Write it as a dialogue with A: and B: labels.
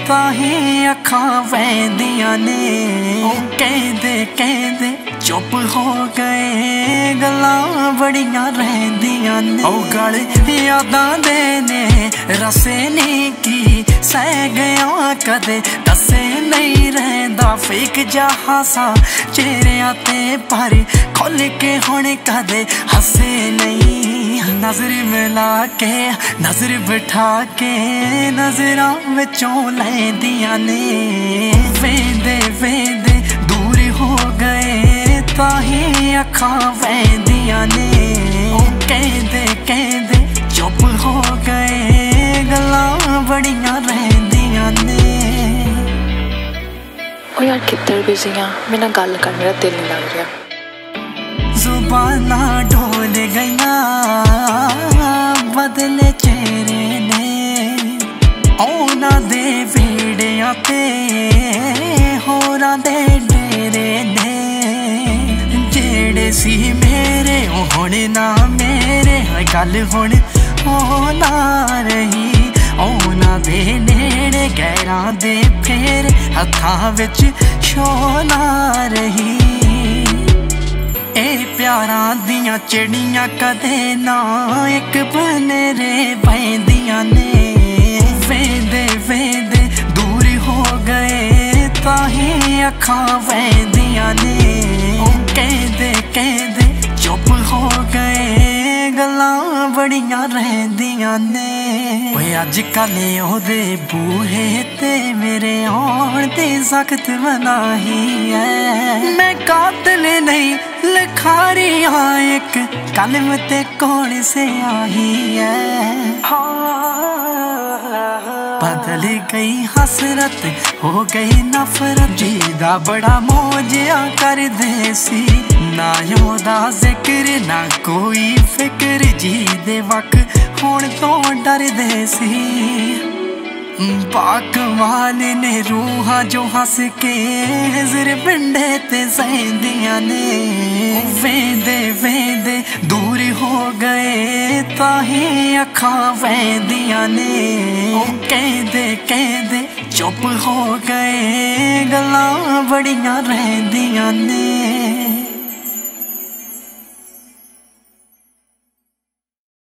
A: ताही अखां वहदियां ने। कहंदे कहंदे चुप हो गए, गल्लां बड़ियां रहिंदियां ने। ओ गल यादां दे ने रसे नी की सह गया कदे, दसे नहीं रहिंदा फेक जहा सा चेहरियां ते पर खुल के हुण कदे हसे नहीं। नजर मिला के नजर बिठा के नजरां विचों लैंदियां ने। वेंदे वेंदे दूर हो गए, ताही अखां वहदियां ने। कहंदे कहंदे चुप हो गए, गल्लां बड़ियां रहिंदियां ने।
B: ओ यार किधर बिजी हाँ, मेरे नाल गल कर, मेरा दिल नहीं लग रहा।
A: जुबाना ढोल गईया बदले चेहरे ने, औना दे वेड़ियां ते होरां दे डेरे ने। जेड़े सी मेरे हुण ना मेरे, गल हुण हो ना रही। औना दे नेड़े गैरां दे फेर हत्थां विच शो ना रही। प्यारां दियां चिड़ियां कदे ना एक बनेरे बहदियां ने। वेंदे वेंदे दूर हो गए, ताही अखां वहदियां ने। कहंदे कहंदे चुप हो गए, गल्लां बड़ियां रहिंदियां ने। ओए अजकल ओहदे बूहे ते मेरे आउण दी सख्त मनाही है। मैं कातिल नहीं लिखारी हाँ, एक कलम ते कौन से आई है। बदल गई हसरत हो गई नफरत, जीदा बड़ा मौजिया कर दे सी। ना ओदा जिक्र ना कोई फिक्र, जी दे वक हुण तो डर दे सी। पाकमाल ने रूहां जो हंस के हिजर पिंडे ते सहदियां ने। वेंदे वेंदे दूर हो गए, ताही अखां वहदियां ने। कहंदे कहंदे चुप हो गए, गल्लां बड़ियां रहिंदियां ने।